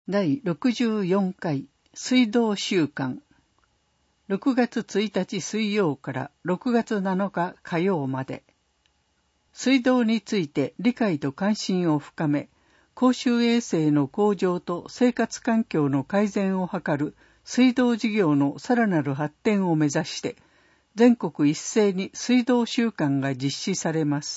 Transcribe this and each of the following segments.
第64回水道週間6月1日水曜から6月7日火曜まで水道について理解と関心を深め公衆衛生の向上と生活環境の改善を図る水道事業のさらなる発展を目指して全国一斉に水道週間が実施されます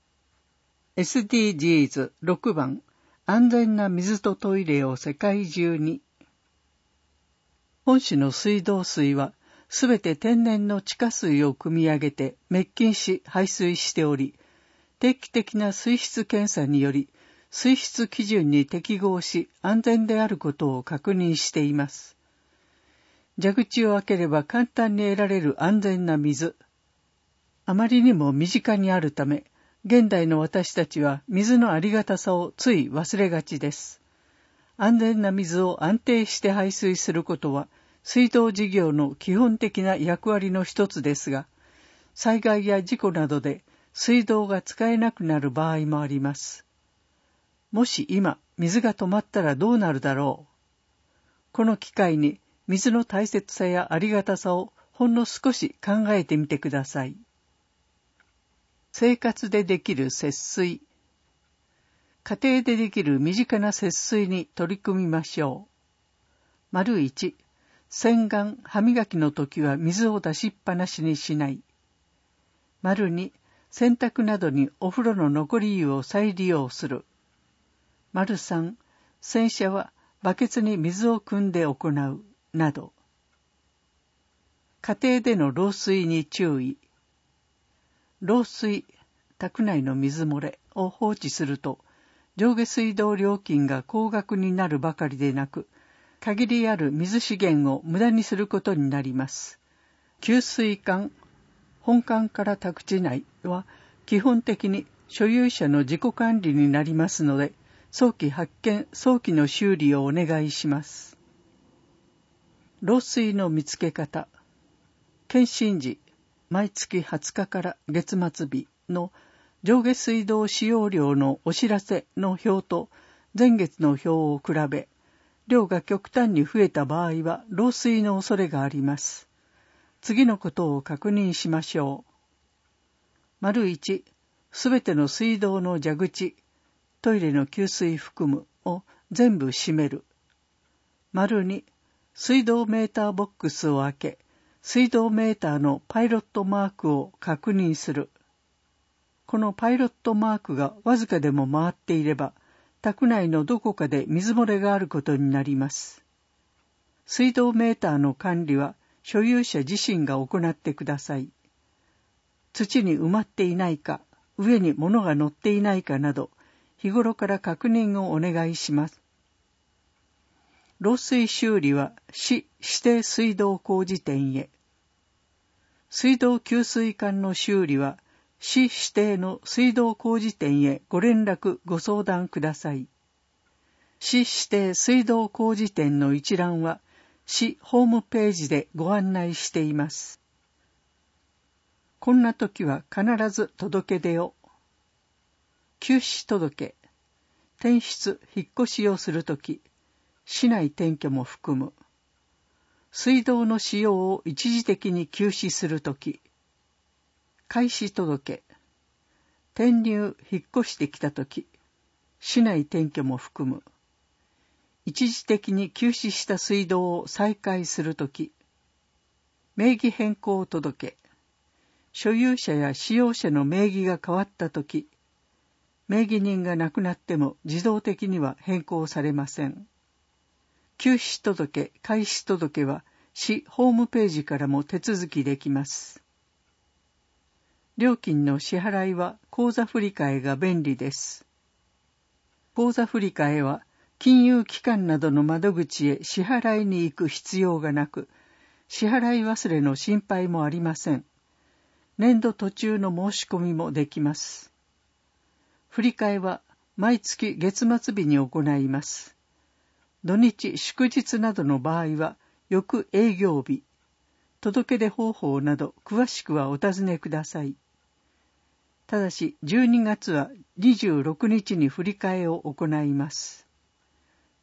。SDGs6 番安全な水とトイレを世界中に。本市の水道水はすべて天然の地下水を汲み上げて滅菌し排水しており、定期的な水質検査により水質基準に適合し安全であることを確認しています。蛇口を開ければ簡単に得られる安全な水。あまりにも身近にあるため、現代の私たちは水のありがたさをつい忘れがちです。安全な水を安定して排水することは水道事業の基本的な役割の一つですが、災害や事故などで水道が使えなくなる場合もあります。もし今水が止まったらどうなるだろう。この機会に水の大切さやありがたさをほんの少し考えてみてください。生活でできる節水。家庭でできる身近な節水に取り組みましょう。1、洗顔・歯磨きの時は水を出しっぱなしにしない。2、洗濯などにお風呂の残り湯を再利用する。3、洗車はバケツに水を汲んで行う。など。家庭での漏水に注意。漏水、宅内の水漏れを放置すると、上下水道料金が高額になるばかりでなく、限りある水資源を無駄にすることになります。給水管、本管から宅地内は基本的に所有者の自己管理になりますので、早期発見、早期の修理をお願いします。漏水の見つけ方。検診時、毎月20日から月末日の上下水道使用量のお知らせの表と前月の表を比べ、量が極端に増えた場合は漏水の恐れがあります。次のことを確認しましょう。1、すべての水道の蛇口、トイレの給水含むを全部閉める。2、水道メーターボックスを開け、水道メーターのパイロットマークを確認する。このパイロットマークがわずかでも回っていれば、宅内のどこかで水漏れがあることになります。水道メーターの管理は所有者自身が行ってください。土に埋まっていないか、上に物が乗っていないかなど、日頃から確認をお願いします。漏水修理は市指定水道工事店へ。水道給水管の修理は市指定の水道工事店へご連絡ご相談ください。市指定水道工事店の一覧は市ホームページでご案内しています。こんな時は必ず届け出を。休止届。転出・引っ越しをするとき、市内転居も含む。水道の使用を一時的に休止するとき。開始届。転入・引っ越してきたとき、市内転居も含む。一時的に休止した水道を再開するとき。名義変更届。所有者や使用者の名義が変わったとき、名義人が亡くなっても自動的には変更されません。休止届、開始届は市ホームページからも手続きできます。料金の支払いは口座振替が便利です。口座振替は金融機関などの窓口へ支払いに行く必要がなく、支払い忘れの心配もありません。年度途中の申し込みもできます。振り替えは毎月月末日に行います。土日祝日などの場合は翌営業日、届け出方法など詳しくはお尋ねください。ただし12月は26日に振り替えを行います。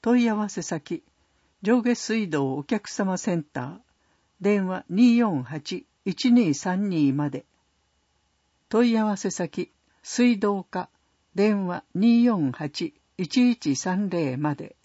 問い合わせ先、上下水道お客様センター、電話 248-1232 まで。問い合わせ先、水道課、電話 248-1130 まで。